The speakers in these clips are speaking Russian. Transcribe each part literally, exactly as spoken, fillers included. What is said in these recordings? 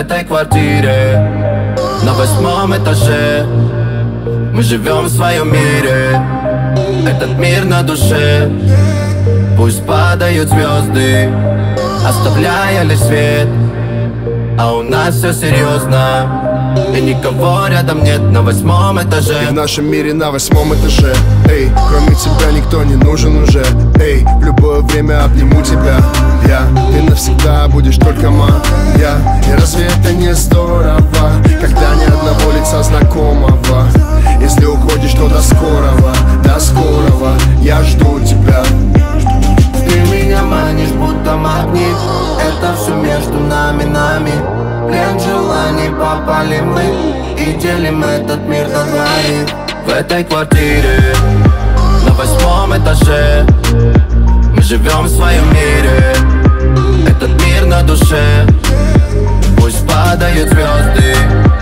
этой квартире на восьмом этаже. Мы живем в своем мире, этот мир на душе. Пусть падают звезды, оставляя лишь свет, а у нас все серьезно, и никого рядом нет на восьмом этаже. И в нашем мире на восьмом этаже. Эй, кроме тебя никто не нужен уже. Эй, в любое время обниму тебя я. Ты навсегда будешь только моя. И разве это не здорово, когда ни одного лица знакомого? Если уходишь, то до скорого, до скорого. Я жду тебя. Ты меня манишь, будто магнит. Это все между нами, нами. Плен желаний, попали мы и делим этот мир на двоих. В этой квартире на восьмом этаже. Мы живем в своем мире, этот мир на душе. Пусть падают звезды,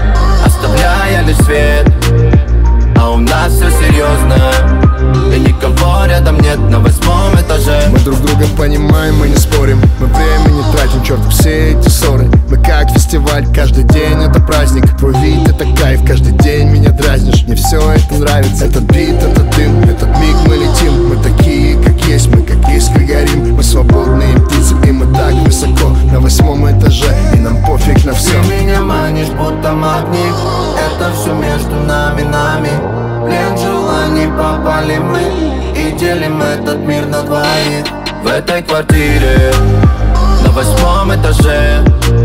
оставляя лишь свет, а у нас все серьезно, и никого рядом нет на восьмом этаже. Мы друг друга понимаем, мы не спорим. Мы время не тратим, черт, все эти ссоры. Мы как фестиваль, каждый день это праздник. Твой вид это кайф, каждый день меня дразнишь. Мне все это нравится, этот бит, этот дым, этот миг мы летим. Мы такие, как есть, мы как искры горим. Мы свободные птицы, и мы так высоко на восьмом этаже, и нам пофиг на все. Ты меня манишь, будто магнит. Это все между нами, нами. Плен желаний, попали мы и делим этот мир на двоих. В этой квартире на восьмом этаже.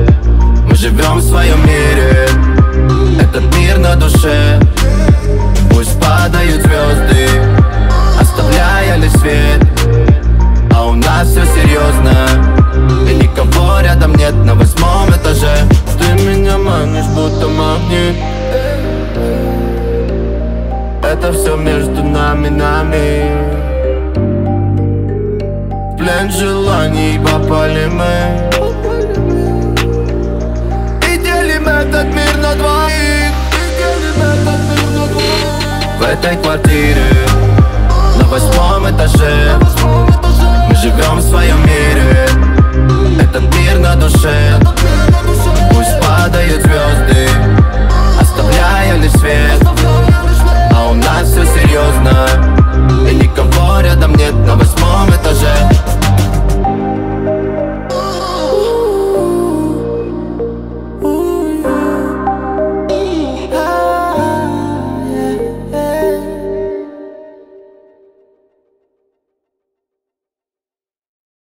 Мы живем в своем мире, этот мир на душе. Пусть падают звезды, оставляя лишь свет, а у нас все серьезно, и никого рядом нет на восьмом этаже. Ты меня манишь, будто магнит. Это все между нами, нами. В плен желаний попали мы и делим этот мир на двоих. В этой квартире на восьмом этаже. Мы живем в своем мире, этот мир на душе. Пусть падают звезды, оставляя лишь свет,